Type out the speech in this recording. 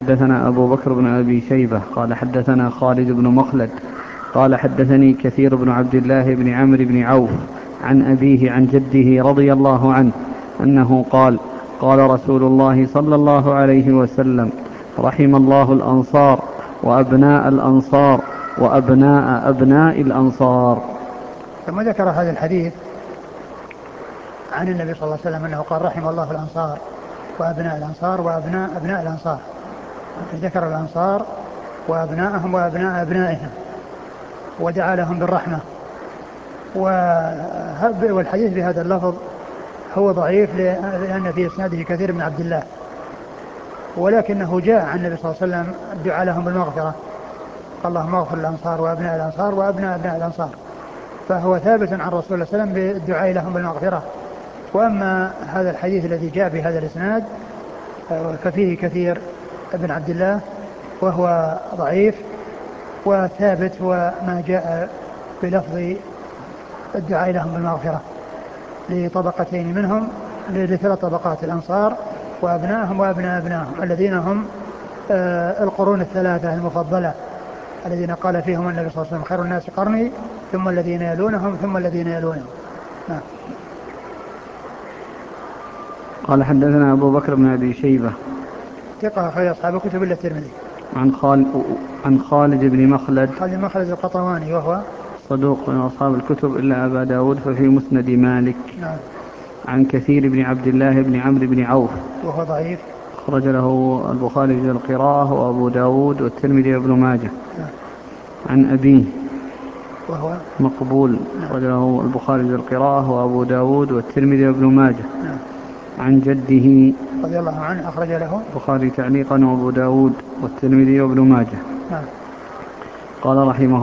حدثنا أبو بكر بن أبي شيبة قال حدثنا خالد بن مخلد قال حدثني كثير بن عبد الله بن عمرو بن عوف عن أبيه عن جده رضي الله عنه أنه قال قال رسول الله صلى الله عليه وسلم: رحم الله الأنصار وأبناء الأنصار وأبناء أبناء الأنصار. ثم ذكر هذا الحديث عن النبي صلى الله عليه وسلم أنه قال: رحم الله الأنصار وأبناء الأنصار وأبناء أبناء الأنصار. ذكر الأنصار وأبناءهم وأبناء أبنائهم ودعا لهم بالرحمة. والحديث بهذا اللفظ هو ضعيف لأن في إسناده كثير من عبد الله، ولكنه جاء عن النبي صلى الله عليه وسلم الدعاء لهم بالمغفرة: اللهم اغفر الأنصار وأبناء الأنصار وأبناء أبناء الأنصار. فهو ثابت عن رسول الله صلى الله عليه وسلم بالدعاء لهم بالمغفرة. وأما هذا الحديث الذي جاء بهذا الإسناد ففيه كثير ابن عبد الله وهو ضعيف، وثابت هو ما جاء بلفظ الدعاء لهم بالمغفرة لطبقتين منهم، لثلاث طبقات: الأنصار وأبنائهم وأبناء أبنائهم الذين هم القرون الثلاثة المفضلة الذين قال فيهم النبي صلى الله عليه وسلم: خير الناس قرني ثم الذين يلونهم ثم الذين يلونهم. قال حدثنا أبو بكر بن أبي شيبة ثقة أخرج أصحاب الكتب إلا الترمذي. عن خالد بن مخلد القطواني وهو صدوق من أصحاب الكتب إلا أبا داود ففي مسند مالك. نعم. عن كثير بن عبد الله بن عمرو بن عوف وهو ضعيف، أخرج له البخاري في القراءة وأبو داود والترمذي وابن ماجه. نعم. عن أبيه وهو مقبول، أخرج له البخاري في القراءة وأبو داود والترمذي وابن ماجه. نعم. عن جده رضي الله عنه أخرج له البخاري تعليقا وأبو داود والترمذي وابن ماجه. نعم. قال رحمه